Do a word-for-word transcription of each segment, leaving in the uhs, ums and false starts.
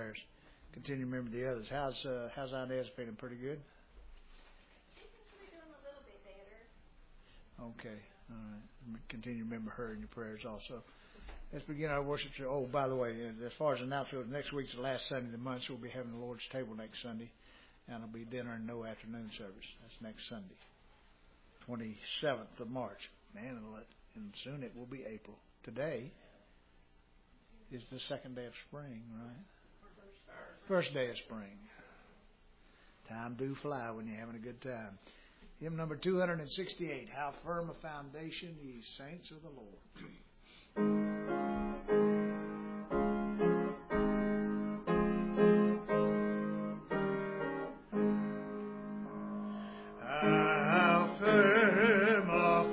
prayers. Continue to remember the others. How's uh, how's Inez feeling? Pretty good? She seems to be doing a little bit better. Okay. All right. Continue to remember her in your prayers also. Let's begin our worship. Oh, by the way, as far as announcement, next week's the last Sunday of the month, so we'll be having the Lord's table next Sunday. And it'll be dinner and no afternoon service. That's next Sunday, twenty-seventh of March. Man, it'll let, and soon it will be April. Today is the second day of spring, right? First day of spring. Time do fly when you're having a good time. Hymn number two hundred sixty-eight, How Firm a Foundation, Ye Saints of the Lord. How firm a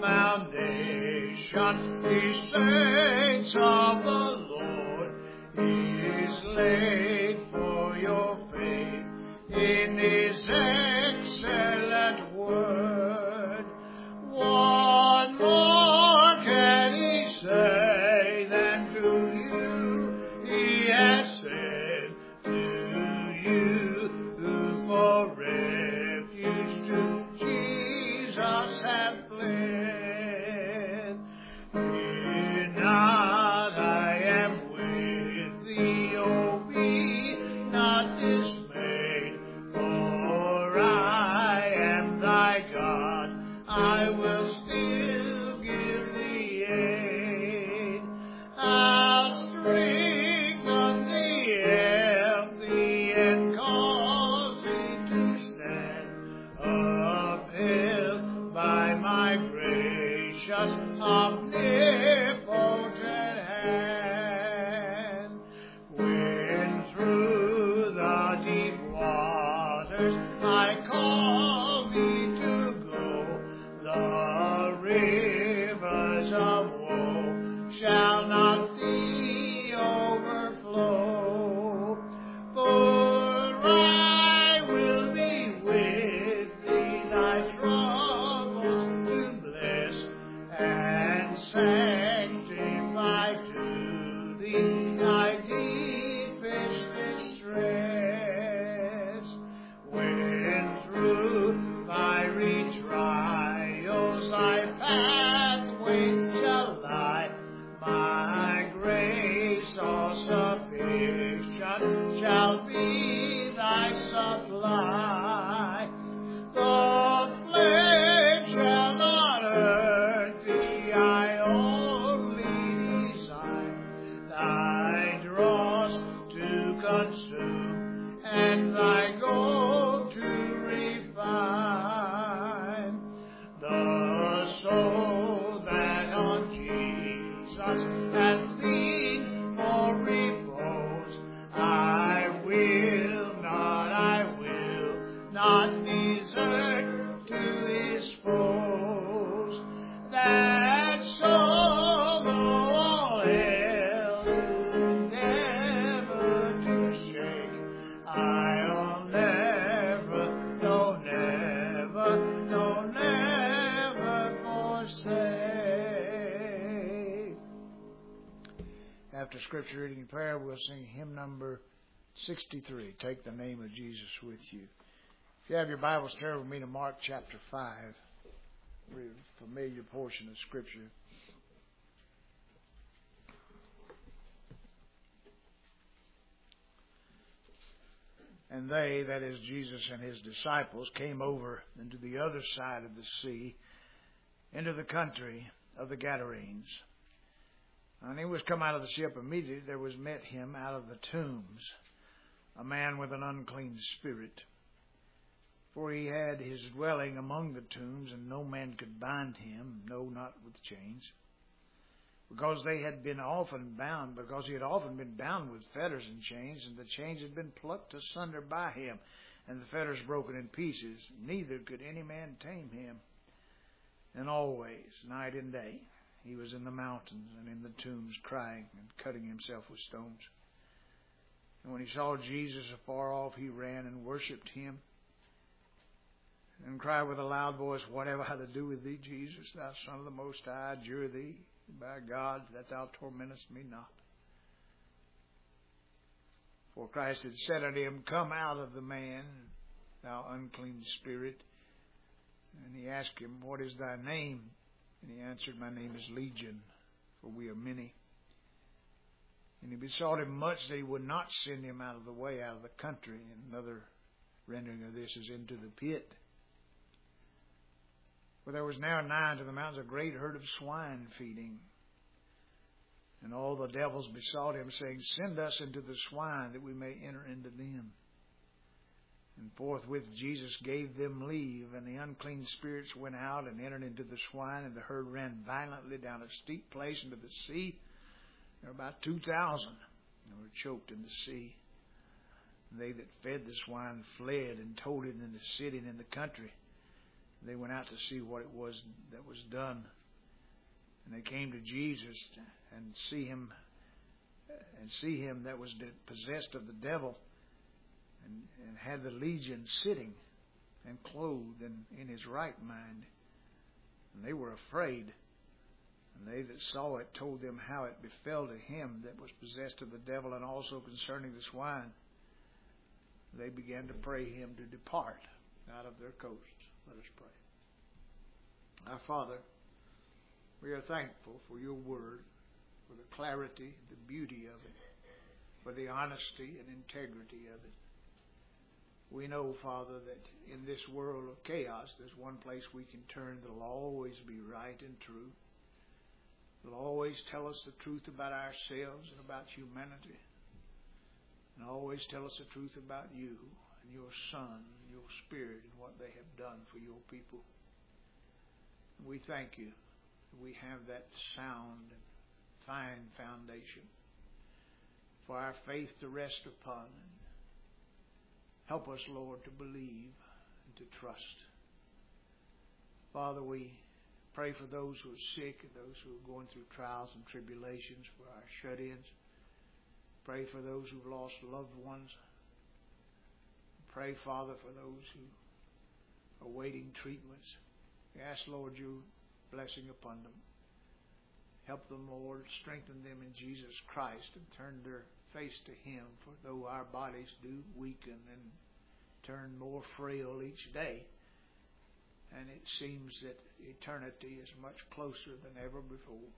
foundation, ye saints of the Lord, is laid for your faith in His excellent word. What more can He say than to you He has said to you who for refuge to Jesus have fled? Fear not, I am with thee, oh be not dismayed, for I am thy God, I will still give thee aid. I'll strengthen thee, help thee, and cause thee to stand, upheld by my gracious, omnipotent hand. When through the deep waters I call thee to go, the rivers of woe shall not thee overflow. For I will be with thee, thy troubles to bless and sanctify to thee thy deepest distress. When through fiery trials thy pathway shall lie, my grace all sufficient shall be thy supply. The flame shall not hurt thee, I only desire thy dross to consume and thy gold to refine. The soul that on Jesus hath leaned for repose, I will not, I will not desert to his foes. That soul, though all hell endeavor to shake, I'll never, no, never, no, never forsake. After scripture reading and prayer, we'll sing hymn number sixty-three, Take the Name of Jesus with You. If you have your Bibles, turn with me to Mark chapter five, a very familiar portion of scripture. And they, that is Jesus and his disciples, came over into the other side of the sea, into the country of the Gadarenes. And he was come out of the ship immediately, there was met him out of the tombs a man with an unclean spirit. For he had his dwelling among the tombs, and no man could bind him, no, not with chains. Because they had been often bound, because he had often been bound with fetters and chains, and the chains had been plucked asunder by him, and the fetters broken in pieces. Neither could any man tame him. And always, night and day, he was in the mountains and in the tombs, crying and cutting himself with stones. And when he saw Jesus afar off, he ran and worshipped him, and cried with a loud voice, What have I to do with thee, Jesus, thou Son of the Most High? I adjure thee, by God, that thou tormentest me not. For Christ had said unto him, Come out of the man, thou unclean spirit. And he asked him, What is thy name? And he answered, My name is Legion, for we are many. And he besought him much that he would not send him out of the way, out of the country. And another rendering of this is into the pit. For there was now nigh unto the mountains a great herd of swine feeding. And all the devils besought him, saying, Send us into the swine, that we may enter into them. And forthwith Jesus gave them leave, and the unclean spirits went out and entered into the swine, and the herd ran violently down a steep place into the sea. There were about two thousand, and were choked in the sea. And they that fed the swine fled and told it in the city and in the country. They went out to see what it was that was done. And they came to Jesus and see him, and see him that was possessed of the devil, and, and had the legion sitting and clothed and in his right mind. And they were afraid. And they that saw it told them how it befell to him that was possessed of the devil, and also concerning the swine. They began to pray him to depart out of their coasts. Let us pray. Our Father, we are thankful for your word, for the clarity, the beauty of it, for the honesty and integrity of it. We know, Father, that in this world of chaos, there's one place we can turn that will always be right and true. It'll always tell us the truth about ourselves and about humanity. And always tell us the truth about you and your Son and your Spirit and what they have done for your people. And we thank you that we have that sound and fine foundation for our faith to rest upon. And help us, Lord, to believe and to trust. Father, we pray for those who are sick and those who are going through trials and tribulations, for our shut-ins. Pray for those who've lost loved ones. Pray, Father, for those who are awaiting treatments. We ask, Lord, your blessing upon them. Help them, Lord. Strengthen them in Jesus Christ and turn their face to him. For though our bodies do weaken and turn more frail each day, and it seems that eternity is much closer than ever before,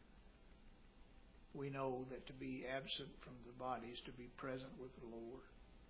we know that to be absent from the body is to be present with the Lord.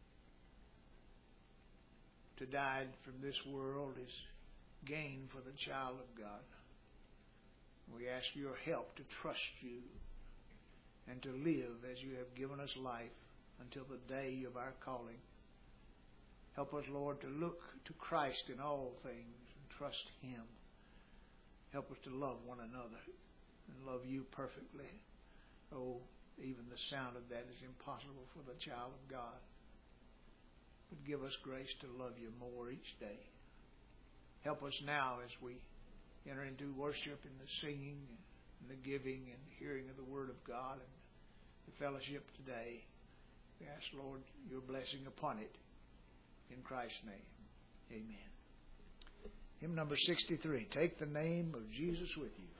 To die from this world is gain for the child of God. We ask your help to trust you and to live as you have given us life until the day of our calling. Help us, Lord, to look to Christ in all things and trust him. Help us to love one another and love you perfectly. Oh, even the sound of that is impossible for the child of God. But give us grace to love you more each day. Help us now as we enter into worship and the singing and the giving and hearing of the Word of God and the fellowship today. We ask, Lord, your blessing upon it. In Christ's name, amen. Hymn number sixty-three, Take the Name of Jesus with You.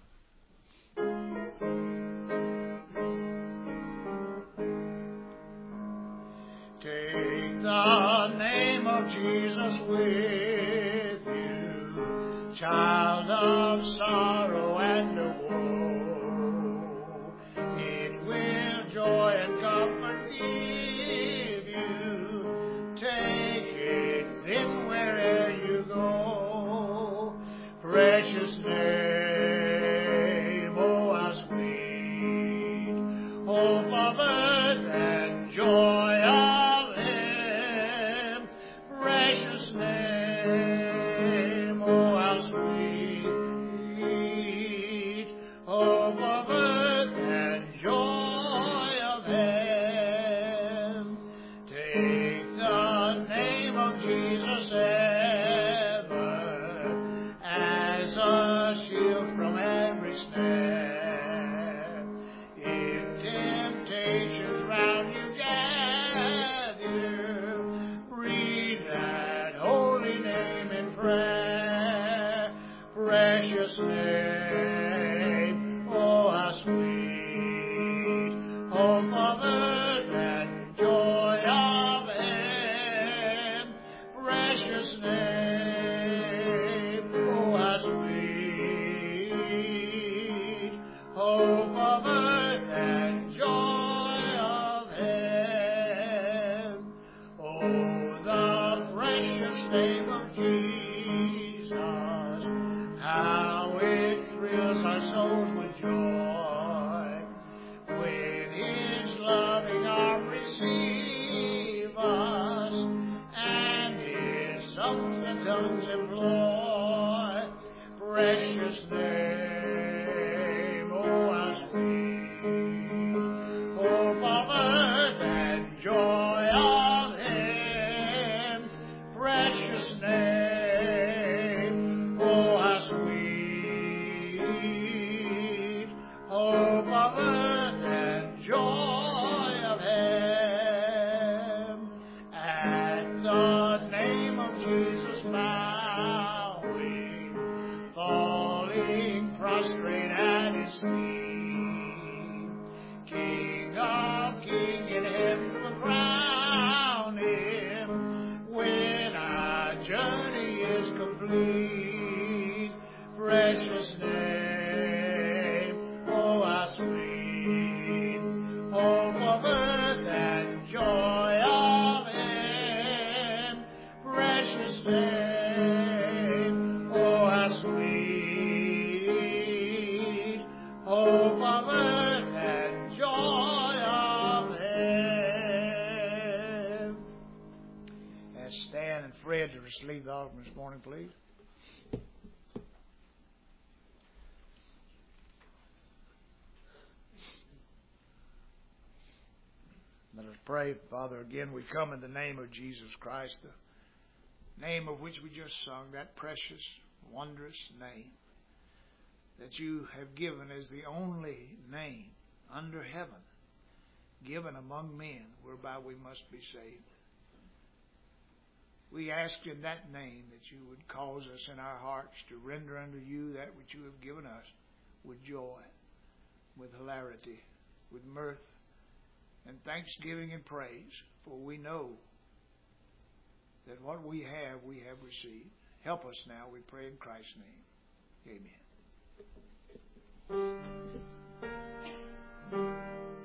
Take the name of Jesus with you, child of sorrow and of woe. It will joy and comfort give you. Take it then where'er you go. Precious name, oh how sweet, hope of earth and joy of heaven. Precious name, oh how sweet, hope of earth and joy of heaven. Take the name of Jesus ever as a shield from every snare. If temptations round you gather, breathe that holy name in prayer. Precious name, oh how sweet, hope of earth and joy Jesus bowing, falling prostrate at his feet. King of kings in heaven will crown him when our journey is complete. Precious name, oh how sweet, hope of earth and joy of heaven. Precious name, oh how sweet, hope of earth and joy of heaven. And Stan and Fred to receive the offering this morning, please. Let us pray. Father, again we come in the name of Jesus Christ, the name of which we just sung, that precious, wondrous name that you have given as the only name under heaven given among men whereby we must be saved. We ask in that name that you would cause us in our hearts to render unto you that which you have given us with joy, with hilarity, with mirth, and thanksgiving and praise, for we know that what we have, we have received. Help us now, we pray in Christ's name. Amen.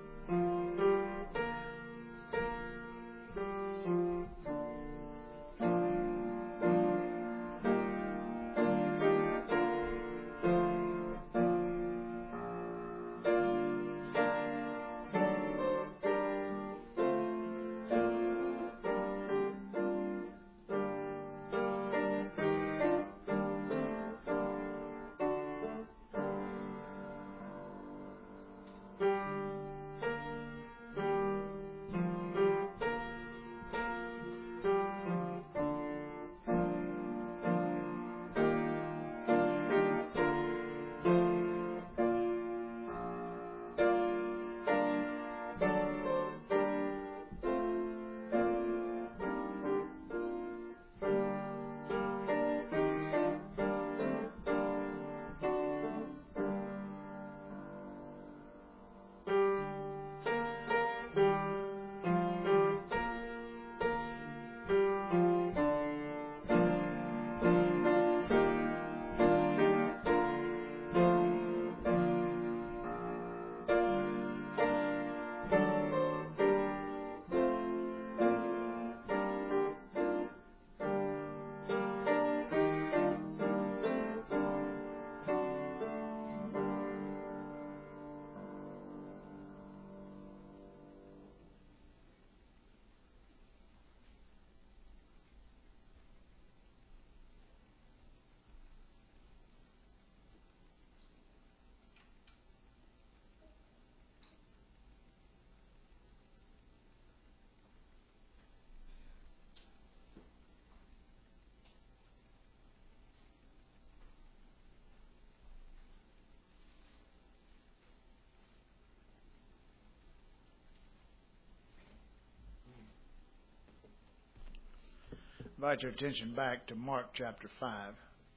Invite your attention back to Mark chapter five.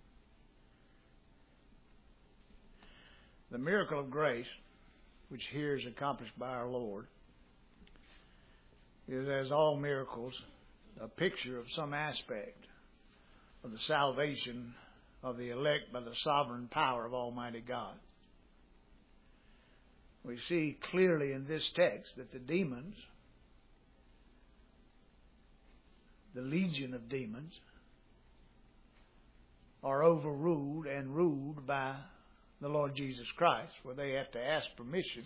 The miracle of grace, which here is accomplished by our Lord, is, as all miracles, a picture of some aspect of the salvation of the elect by the sovereign power of Almighty God. We see clearly in this text that the demons, the legion of demons, are overruled and ruled by the Lord Jesus Christ, where they have to ask permission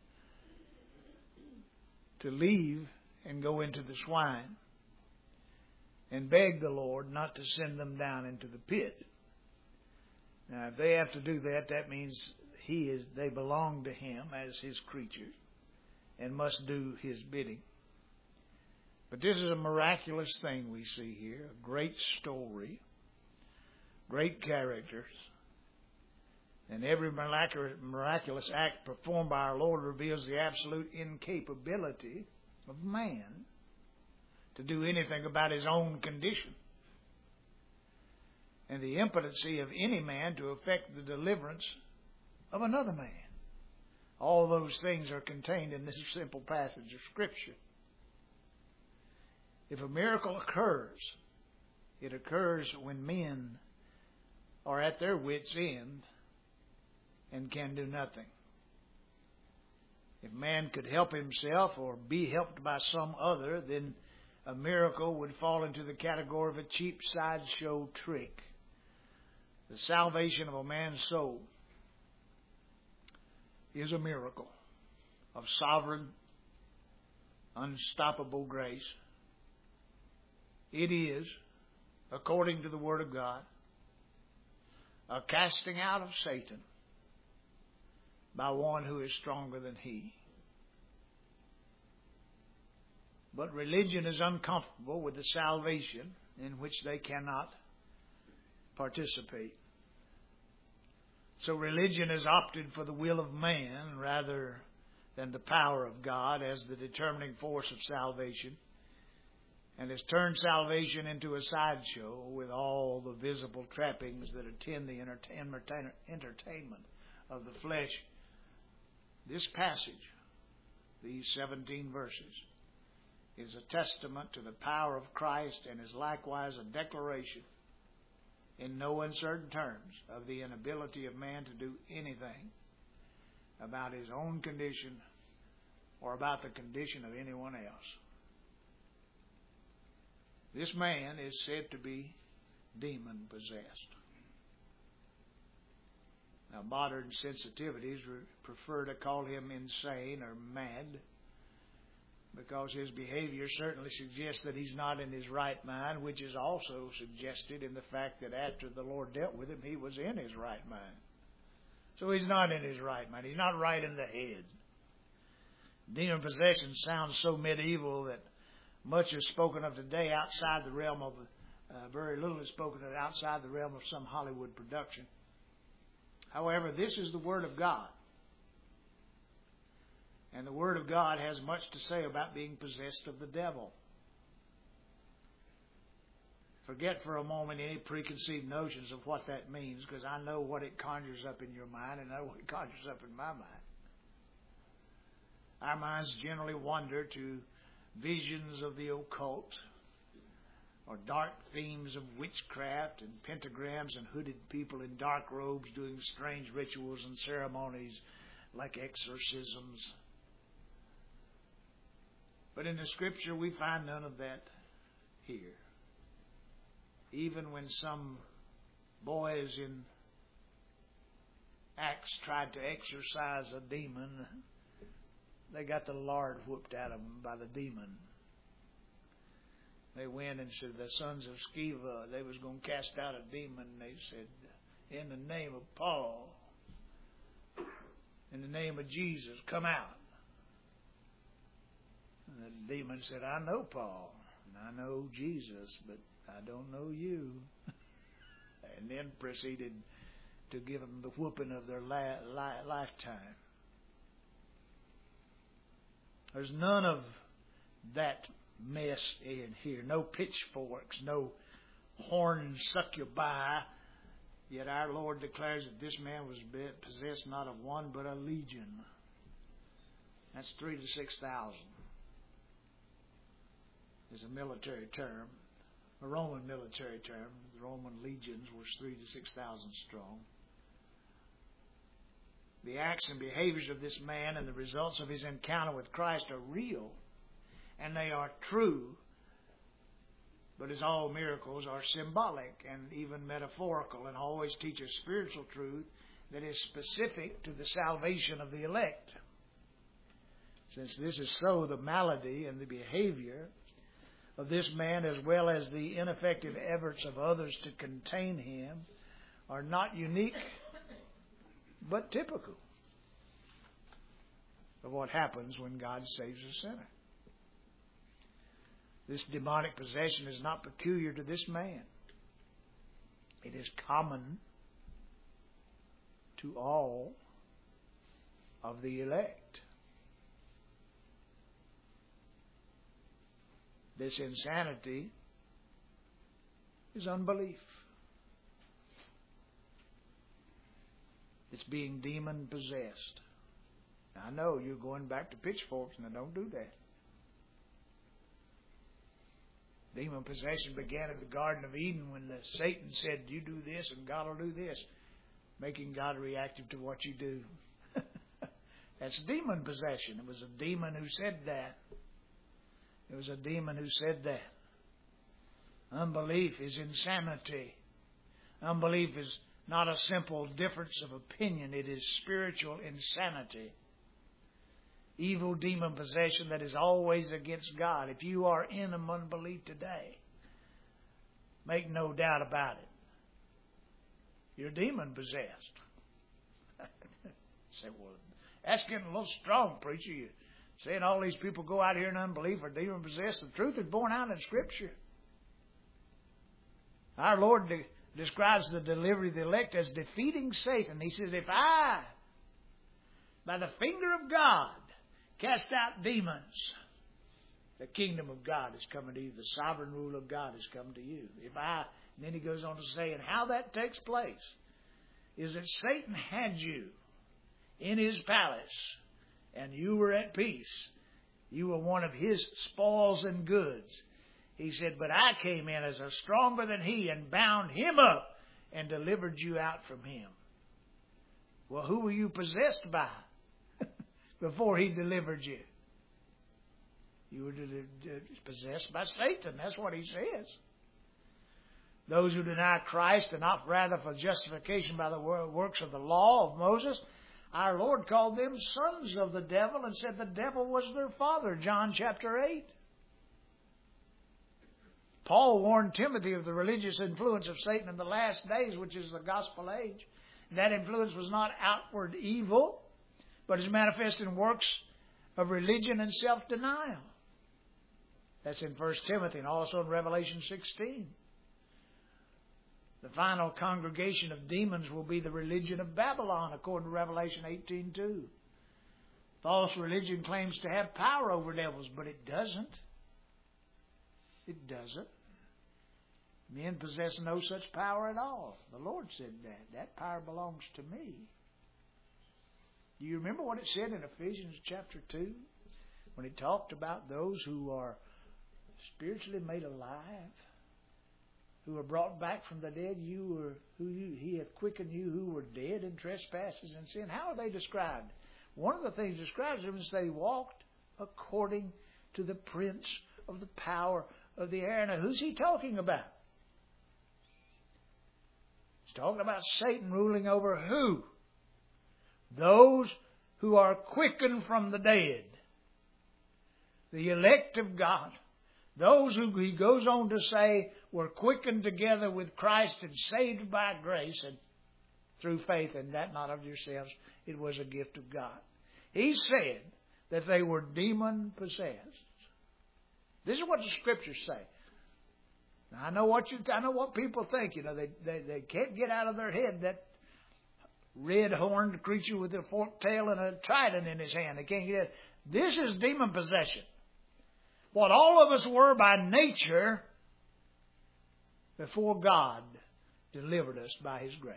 to leave and go into the swine and beg the Lord not to send them down into the pit. Now, if they have to do that, that means he is they belong to him as his creatures and must do his bidding. But this is a miraculous thing we see here, a great story, great characters, and every miraculous act performed by our Lord reveals the absolute incapability of man to do anything about his own condition. and the impotency of any man to effect the deliverance of another man. All those things are contained in this simple passage of Scripture. If a miracle occurs, it occurs when men are at their wits' end and can do nothing. If man could help himself or be helped by some other, then a miracle would fall into the category of a cheap sideshow trick. The salvation of a man's soul is a miracle of sovereign, unstoppable grace. It is, according to the Word of God, a casting out of Satan by one who is stronger than he. But religion is uncomfortable with the salvation in which they cannot participate. So religion has opted for the will of man rather than the power of God as the determining force of salvation, and has turned salvation into a sideshow with all the visible trappings that attend the entertainment of the flesh. This passage, these seventeen verses, is a testament to the power of Christ and is likewise a declaration in no uncertain terms of the inability of man to do anything about his own condition or about the condition of anyone else. This man is said to be demon-possessed. Now, modern sensitivities prefer to call him insane or mad, because his behavior certainly suggests that he's not in his right mind, which is also suggested in the fact that after the Lord dealt with him, he was in his right mind. So he's not in his right mind. He's not right in the head. Demon possession sounds so medieval that much is spoken of today outside the realm of, uh, very little is spoken of outside the realm of some Hollywood production. However, this is the Word of God. And the Word of God has much to say about being possessed of the devil. Forget for a moment any preconceived notions of what that means, because I know what it conjures up in your mind and I know what it conjures up in my mind. Our minds generally wander to visions of the occult or dark themes of witchcraft and pentagrams and hooded people in dark robes doing strange rituals and ceremonies like exorcisms. But in the Scripture, we find none of that here. Even when some boys in Acts tried to exorcise a demon, they got the lard whooped at them by the demon. They went and said, the sons of Sceva, they was going to cast out a demon. They said, in the name of Paul, in the name of Jesus, come out. And the demon said, I know Paul, and I know Jesus, but I don't know you. And then proceeded to give them the whooping of their la- li- lifetime. There's none of that mess in here. No pitchforks, no horned succubi. Yet our Lord declares that this man was possessed not of one, but a legion. That's three to six thousand. Is a military term, a Roman military term. The Roman legions were three to six thousand strong. The acts and behaviors of this man and the results of his encounter with Christ are real, and they are true. But as all miracles are symbolic and even metaphorical, and always teach a spiritual truth that is specific to the salvation of the elect. Since this is so, the malady and the behavior of this man, as well as the ineffective efforts of others to contain him, are not unique, but typical of what happens when God saves a sinner. This demonic possession is not peculiar to this man. It is common to all of the elect. This insanity is unbelief. It's being demon-possessed. Now, I know you're going back to pitchforks, and I don't do that. Demon possession began at the Garden of Eden when the Satan said, you do this and God will do this, making God reactive to what you do. That's demon possession. It was a demon who said that. It was a demon who said that. Unbelief is insanity. Unbelief is not a simple difference of opinion. It is spiritual insanity. Evil demon possession that is always against God. If you are in unbelief today, make no doubt about it. You're demon possessed. Say, well, that's getting a little strong, preacher. You're saying all these people go out here in unbelief are demon possessed. The truth is borne out in Scripture. Our Lord de- describes the delivery of the elect as defeating Satan. He says, if I, by the finger of God, cast out demons, the kingdom of God is coming to you. The sovereign rule of God is coming to you. If I, and then he goes on to say, and how that takes place is that Satan had you in his palace and you were at peace. You were one of his spoils and goods. He said, but I came in as a stronger than he and bound him up and delivered you out from him. Well, who were you possessed by before he delivered you? You were possessed by Satan. That's what he says. Those who deny Christ and opt rather for justification by the works of the law of Moses, our Lord called them sons of the devil and said the devil was their father. John chapter eight. Paul warned Timothy of the religious influence of Satan in the last days, which is the gospel age. And that influence was not outward evil, but is manifest in works of religion and self-denial. That's in First Timothy and also in Revelation sixteen. The final congregation of demons will be the religion of Babylon, according to Revelation eighteen two. False religion claims to have power over devils, but it doesn't. It doesn't. Men possess no such power at all. The Lord said that. That power belongs to me. Do you remember what it said in Ephesians chapter two? When it talked about those who are spiritually made alive, who are brought back from the dead, you were who you, he hath quickened you who were dead in trespasses and sin. How are they described? One of the things describes them is they walked according to the prince of the power of the air. Now, who's he talking about? He's talking about Satan ruling over who? Those who are quickened from the dead. The elect of God. Those who, he goes on to say, were quickened together with Christ and saved by grace and through faith, and that not of yourselves. It was a gift of God. He said that they were demon-possessed. This is what the Scriptures say. Now, I know what you. I know what people think. You know, they they, they can't get out of their head that red-horned creature with a forked tail and a trident in his hand. They can't get it. This is demon possession. What all of us were by nature before God delivered us by His grace.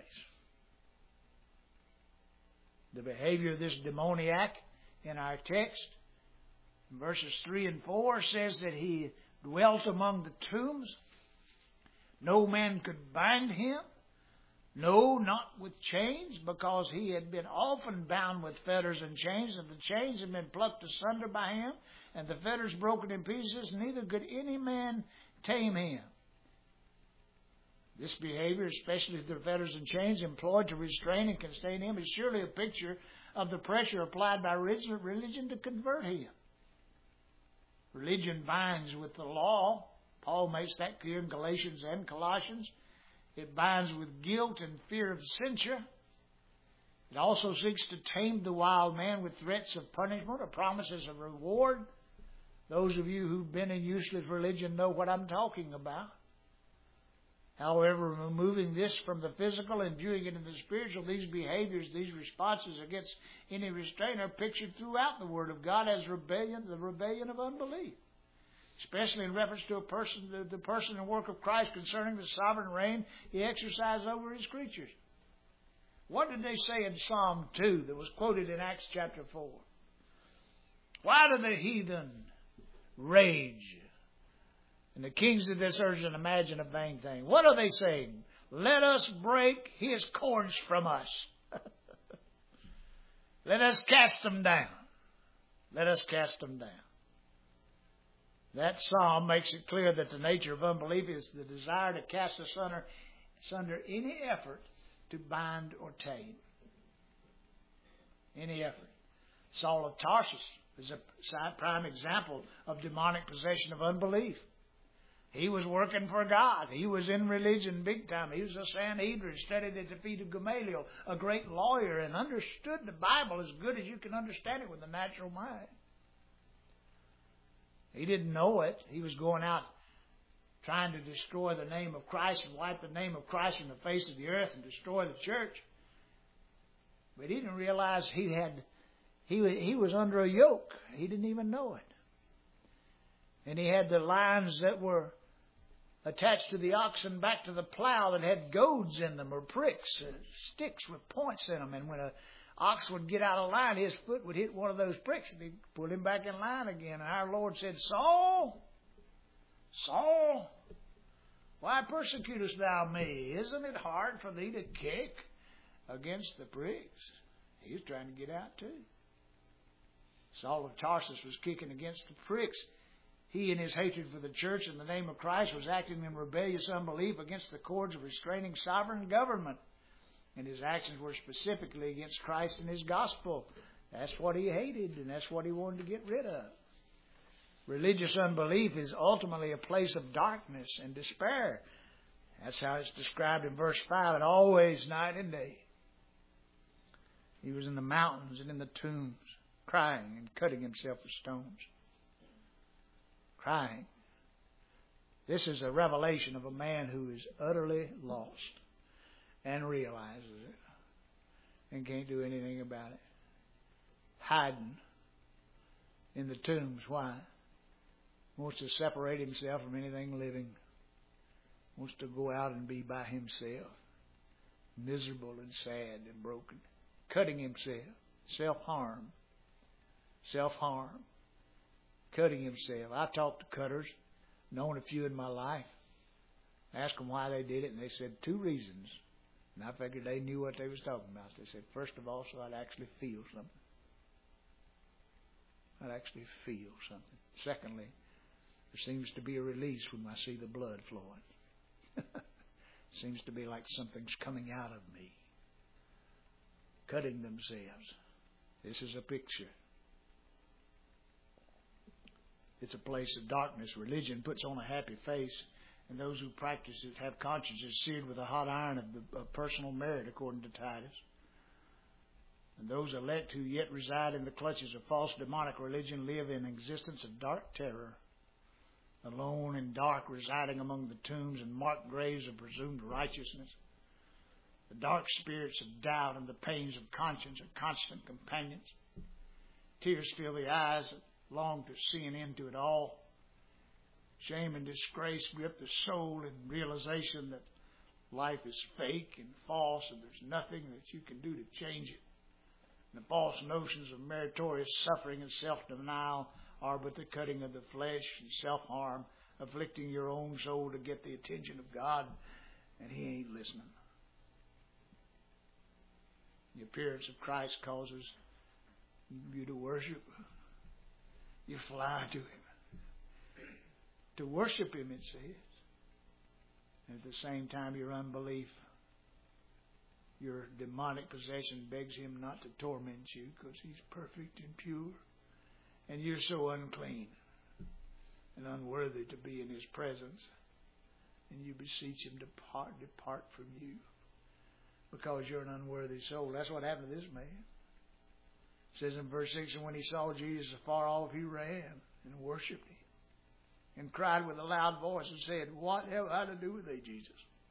The behavior of this demoniac in our text, in verses three and four, says that he dwelt among the tombs. No man could bind him. No, not with chains, because he had been often bound with fetters and chains, and the chains had been plucked asunder by him, and the fetters broken in pieces, neither could any man tame him. This behavior, especially the fetters and chains employed to restrain and contain him, is surely a picture of the pressure applied by religion to convert him. Religion binds with the law. Paul makes that clear in Galatians and Colossians. It binds with guilt and fear of censure. It also seeks to tame the wild man with threats of punishment or promises of reward. Those of you who've been in useless religion know what I'm talking about. However, removing this from the physical and viewing it in the spiritual, these behaviors, these responses against any restraint are pictured throughout the Word of God as rebellion, the rebellion of unbelief. Especially in reference to a person, the, the person and work of Christ concerning the sovereign reign He exercised over His creatures. What did they say in Psalm two that was quoted in Acts chapter four? Why do the heathen rage? And the kings of this earth imagine a vain thing. What are they saying? Let us break his cords from us. Let us cast them down. Let us cast them down. That psalm makes it clear that the nature of unbelief is the desire to cast asunder, asunder any effort to bind or tame. Any effort. Saul of Tarsus is a prime example of demonic possession of unbelief. He was working for God. He was in religion big time. He was a Sanhedrin, studied at the feet of Gamaliel, a great lawyer, and understood the Bible as good as you can understand it with a natural mind. He didn't know it. He was going out trying to destroy the name of Christ and wipe the name of Christ from the face of the earth and destroy the church. But he didn't realize he had he he was under a yoke. He didn't even know it. And he had the lines that were attached to the oxen back to the plow that had goads in them or pricks, uh, sticks with points in them. And when an ox would get out of line, his foot would hit one of those pricks and he'd pull him back in line again. And our Lord said, Saul, Saul, why persecutest thou me? Isn't it hard for thee to kick against the pricks? He was trying to get out too. Saul of Tarsus was kicking against the pricks. He, in his hatred for the church in the name of Christ, was acting in rebellious unbelief against the cords of restraining sovereign government. And his actions were specifically against Christ and his gospel. That's what he hated, and that's what he wanted to get rid of. Religious unbelief is ultimately a place of darkness and despair. That's how it's described in verse five, and always night and day. He was in the mountains and in the tombs, crying and cutting himself with stones. Crying. This is a revelation of a man who is utterly lost and realizes it and can't do anything about it. Hiding in the tombs. Why? Wants to separate himself from anything living. Wants to go out and be by himself. Miserable and sad and broken. Cutting himself. Self-harm. Self-harm. Cutting himself. I've talked to cutters, known a few in my life. Asked them why they did it, and they said two reasons. And I figured they knew what they was talking about. They said, first of all, so I'd actually feel something. I'd actually feel something. Secondly, there seems to be a release when I see the blood flowing. Seems to be like something's coming out of me. Cutting themselves. This is a picture. It's a place of darkness. Religion puts on a happy face, and those who practice it have consciences seared with a hot iron of, the, of personal merit, according to Titus. And those elect who yet reside in the clutches of false demonic religion live in existence of dark terror, alone and dark, residing among the tombs and marked graves of presumed righteousness. The dark spirits of doubt and the pains of conscience are constant companions. Tears fill the eyes that long to see an end to it all. Shame and disgrace grip the soul in realization that life is fake and false and there's nothing that you can do to change it. And the false notions of meritorious suffering and self-denial are but the cutting of the flesh and self-harm, afflicting your own soul to get the attention of God, and He ain't listening. The appearance of Christ causes you to worship. You fly to Him. To worship Him, it says. And at the same time, your unbelief, your demonic possession begs Him not to torment you because He's perfect and pure. And you're so unclean and unworthy to be in His presence. And you beseech Him to depart, depart from you because you're an unworthy soul. That's what happened to this man. It says in verse six, and when he saw Jesus afar off, he ran and worshipped Him and cried with a loud voice and said, what have I to do with thee, Jesus?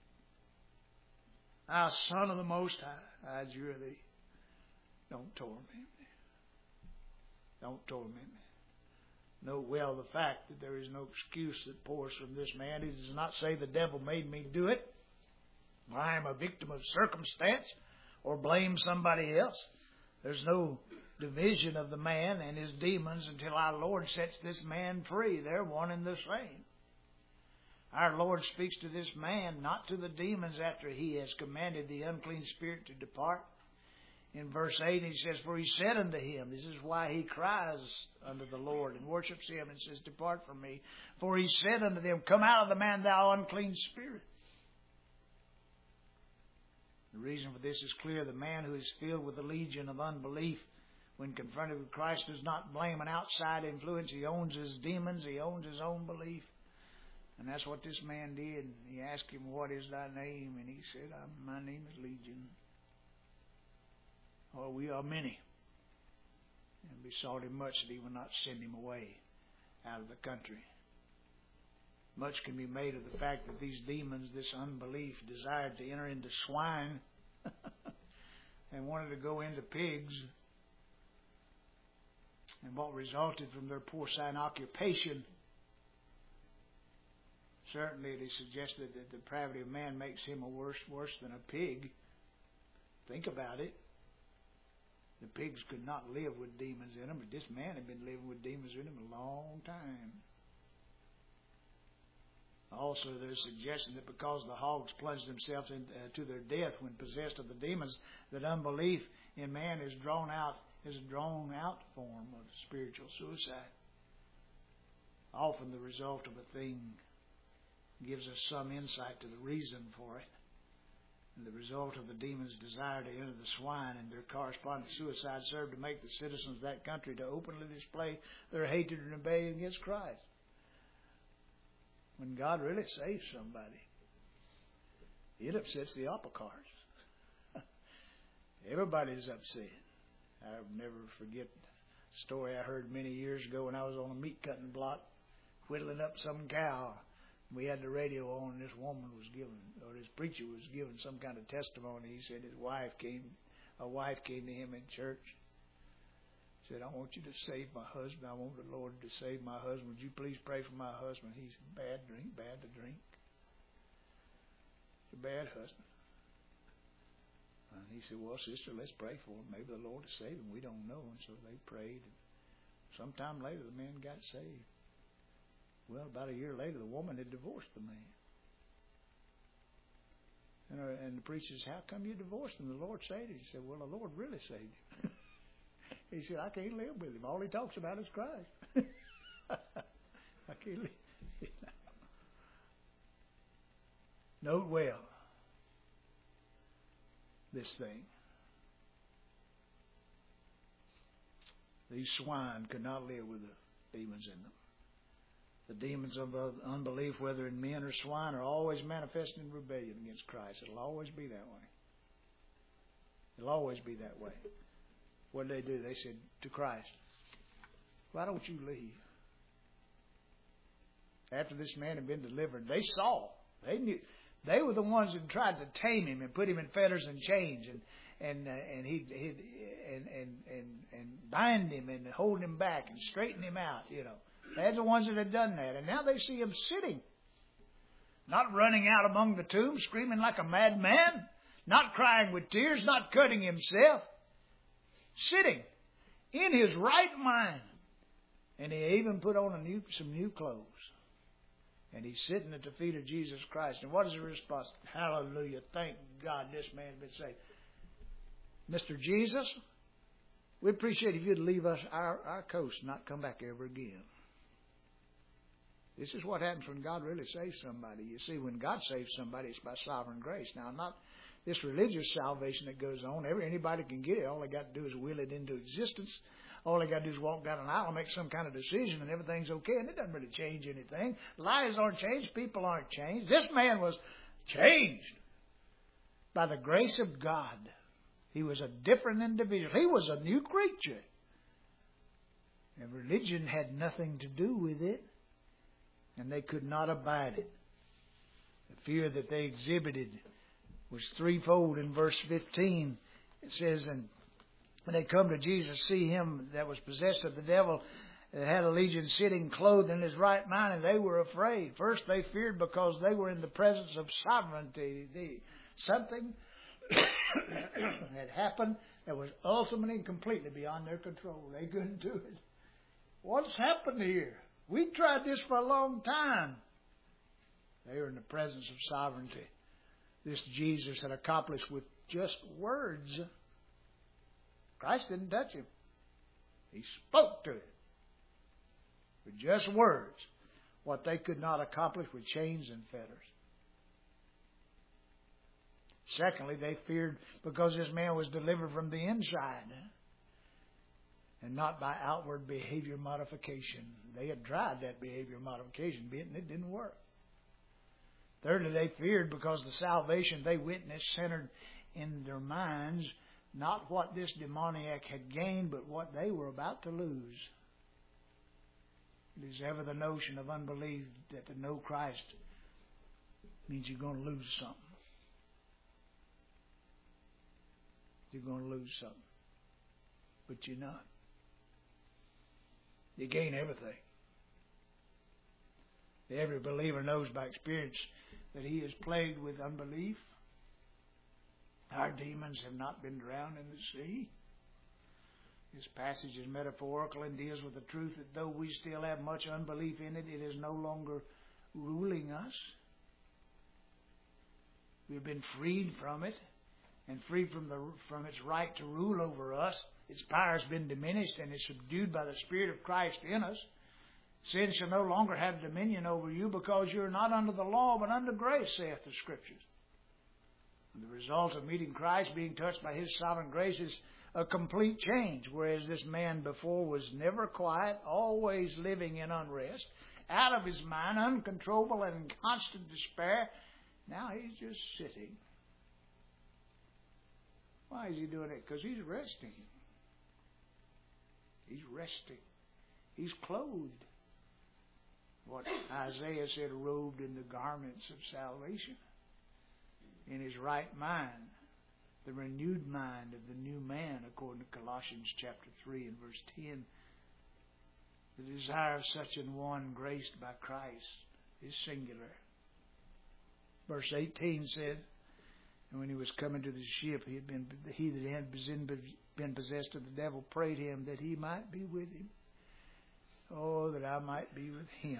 Thou Son of the Most High, I adjure thee, don't torment me. Don't torment me. Note well the fact that there is no excuse that pours from this man. He does not say the devil made me do it, or I am a victim of circumstance, or blame somebody else. There's no division of the man and his demons until our Lord sets this man free. They're one and the same. Our Lord speaks to this man, not to the demons, after He has commanded the unclean spirit to depart. In verse eight, He says, for He said unto him, this is why he cries unto the Lord and worships Him and says, depart from me. For He said unto them, come out of the man, thou unclean spirit. The reason for this is clear. The man who is filled with a legion of unbelief, when confronted with Christ, does not blame an outside influence. He owns his demons. He owns his own belief. And that's what this man did. He asked him, what is thy name? And he said, my name is Legion. Or we are many. And besought him much that he would not send him away out of the country. Much can be made of the fact that these demons, this unbelief, desired to enter into swine and wanted to go into pigs. And what resulted from their porcine occupation, certainly it is suggested that the depravity of man makes him a worse, worse than a pig. Think about it. The pigs could not live with demons in them, but this man had been living with demons in him a long time. Also, there's a suggestion that because the hogs plunged themselves into uh, their death when possessed of the demons, that unbelief in man is drawn out, is a drawn out form of spiritual suicide. Often the result of a thing gives us some insight to the reason for it. And the result of the demon's desire to enter the swine and their corresponding suicide served to make the citizens of that country to openly display their hatred and rebellion against Christ. When God really saves somebody, it upsets the apple carts. Everybody's upset. I'll never forget a story I heard many years ago when I was on a meat cutting block whittling up some cow. We had the radio on, and this woman was giving, or this preacher was giving some kind of testimony. He said his wife came, a wife came to him in church. Said, I want you to save my husband. I want the Lord to save my husband. Would you please pray for my husband? He's bad drink, bad to drink. He's a bad husband. And he said, well, sister, let's pray for him. Maybe the Lord will save him. We don't know. And so they prayed. And sometime later, the man got saved. Well, about a year later, the woman had divorced the man. And, her, and the preacher says, how come you divorced him? The Lord saved him. He said, well, the Lord really saved him. He said, I can't live with him. All he talks about is Christ. I can't live. Note well this thing. These swine could not live with the demons in them. The demons of unbelief, whether in men or swine, are always manifesting in rebellion against Christ. It'll always be that way. It'll always be that way. What did they do? They said to Christ, why don't you leave? After this man had been delivered, they saw. They knew. They were the ones that tried to tame him and put him in fetters and chains and and uh, and he and, and and and bind him and hold him back and straighten him out. You know, they're the ones that had done that, and now they see him sitting, not running out among the tombs, screaming like a madman, not crying with tears, not cutting himself. Sitting in his right mind. And he even put on a new, some new clothes. And he's sitting at the feet of Jesus Christ. And what is the response? Hallelujah. Thank God this man has been saved. Mister Jesus, we appreciate if you'd leave us our, our coast and not come back ever again. This is what happens when God really saves somebody. You see, when God saves somebody, it's by sovereign grace. Now, not this religious salvation that goes on. Every, anybody can get it. All they got to do is will it into existence. All they got to do is walk down an aisle and make some kind of decision and everything's okay. And it doesn't really change anything. Lives aren't changed. People aren't changed. This man was changed by the grace of God. He was a different individual. He was a new creature. And religion had nothing to do with it. And they could not abide it. The fear that they exhibited was threefold in verse fifteen. It says, and when they come to Jesus, see him that was possessed of the devil, that had a legion sitting clothed in his right mind, and they were afraid. First they feared because they were in the presence of sovereignty. The, something had happened that was ultimately and completely beyond their control. They couldn't do it. What's happened here? We tried this for a long time. They are in the presence of sovereignty. This Jesus had accomplished with just words. Christ didn't touch him. He spoke to it with just words what they could not accomplish with chains and fetters. Secondly, they feared because this man was delivered from the inside and not by outward behavior modification. They had tried that behavior modification bit and it didn't work. Thirdly, they feared because the salvation they witnessed centered in their minds not what this demoniac had gained, but what they were about to lose. It is ever the notion of unbelief that to know Christ means you're going to lose something. You're going to lose something. But you're not. You gain everything. Every believer knows by experience that he is plagued with unbelief. Our demons have not been drowned in the sea. This passage is metaphorical and deals with the truth that though we still have much unbelief in it, it is no longer ruling us. We've been freed from it and freed from the from its right to rule over us. Its power has been diminished and is subdued by the Spirit of Christ in us. Sin shall no longer have dominion over you because you are not under the law but under grace, saith the Scriptures. And the result of meeting Christ, being touched by His sovereign grace, is a complete change, whereas this man before was never quiet, always living in unrest, out of his mind, uncontrollable and in constant despair. Now he's just sitting. Why is he doing it? Because he's resting. He's resting. He's clothed. What Isaiah said, robed in the garments of salvation. In his right mind, the renewed mind of the new man, according to Colossians chapter three and verse ten. The desire of such an one graced by Christ is singular. Verse eighteen said, and when he was coming to the ship, he had been he that had been possessed of the devil prayed him that he might be with him. Oh, that I might be with him.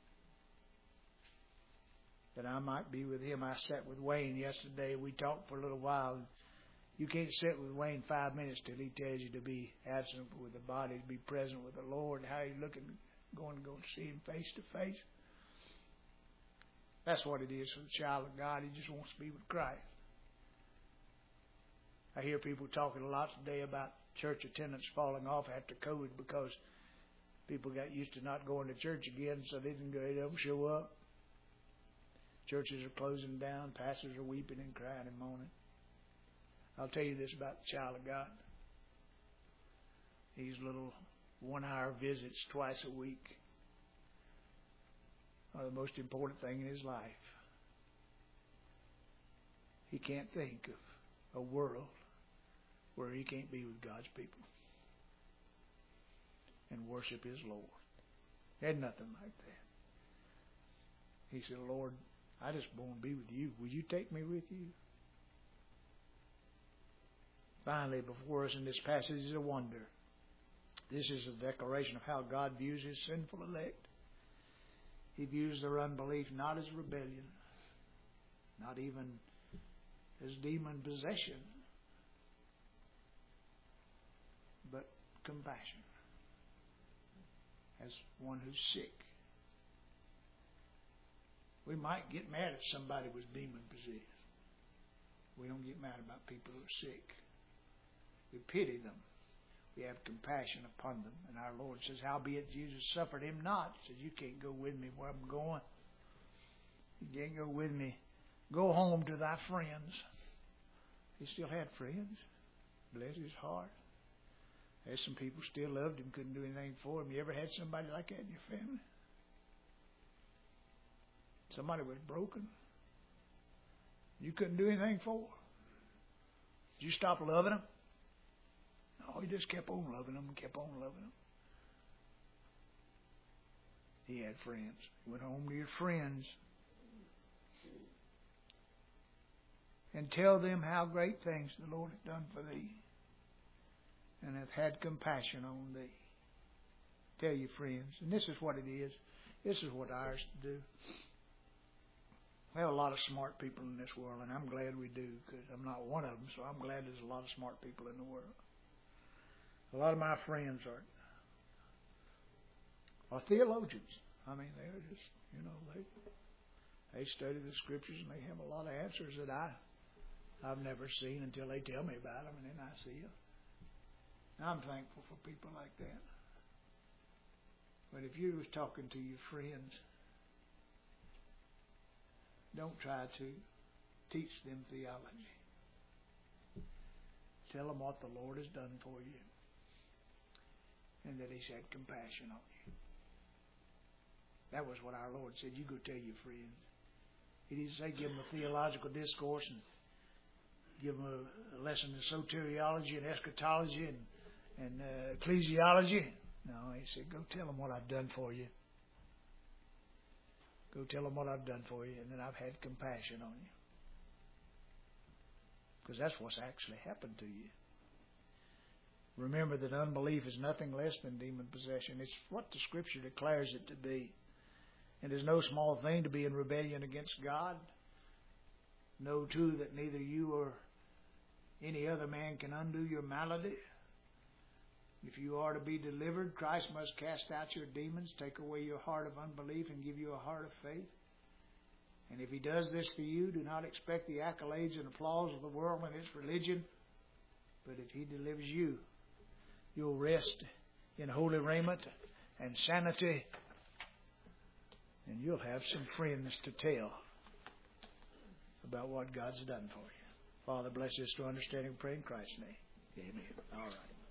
That I might be with him. I sat with Wayne yesterday. We talked for a little while. You can't sit with Wayne five minutes till he tells you to be absent with the body, to be present with the Lord. How you looking, going to go and see him face to face? That's what it is for the child of God. He just wants to be with Christ. I hear people talking a lot today about church attendance falling off after COVID because people got used to not going to church again, so they didn't go, they don't show up. Churches are closing down. Pastors are weeping and crying and moaning. I'll tell you this about the child of God. These little one-hour visits twice a week are the most important thing in his life. He can't think of a world where he can't be with God's people and worship his Lord. There's nothing like that. He said, Lord, I just want to be with you. Will you take me with you? Finally, before us in this passage is a wonder. This is a declaration of how God views his sinful elect. He views their unbelief not as rebellion, not even as demon possession, but compassion, as one who's sick. We might get mad if somebody was demon possessed. We don't get mad about people who are sick. We pity them. We have compassion upon them. And our Lord says, howbeit Jesus suffered him not. He says, you can't go with me where I'm going. You can't go with me. Go home to thy friends. He still had friends. Bless his heart. There's some people still loved him, couldn't do anything for him. You ever had somebody like that in your family? Somebody was broken. You couldn't do anything for. Did you stop loving them? No, he just kept on loving them and kept on loving them. He had friends. He went home to his friends. and tell them how great things the Lord hath done for thee, and hath had compassion on thee. Tell your friends. And this is what it is. This is what ours to do. We have a lot of smart people in this world, and I'm glad we do, because I'm not one of them, so I'm glad there's a lot of smart people in the world. A lot of my friends are, are theologians. I mean, they're just, you know, they they study the Scriptures, and they have a lot of answers that I, I've never seen until they tell me about them, and then I see them. I'm thankful for people like that. But if you was talking to your friends, don't try to teach them theology. Tell them what the Lord has done for you, and that He's had compassion on you. That was what our Lord said. You go tell your friends. He didn't say give them a theological discourse and give them a, a lesson in soteriology and eschatology and, and uh, ecclesiology. No, He said, go tell them what I've done for you. Go tell them what I've done for you, and that I've had compassion on you. Because that's what's actually happened to you. Remember that unbelief is nothing less than demon possession. It's what the Scripture declares it to be. And it's no small thing to be in rebellion against God. Know, too, that neither you or any other man can undo your malady. If you are to be delivered, Christ must cast out your demons, take away your heart of unbelief, and give you a heart of faith. And if He does this for you, do not expect the accolades and applause of the world and its religion. But if He delivers you, you'll rest in holy raiment and sanity, and you'll have some friends to tell about what God's done for you. Father, bless this to understanding. Pray in Christ's name. Amen. All right.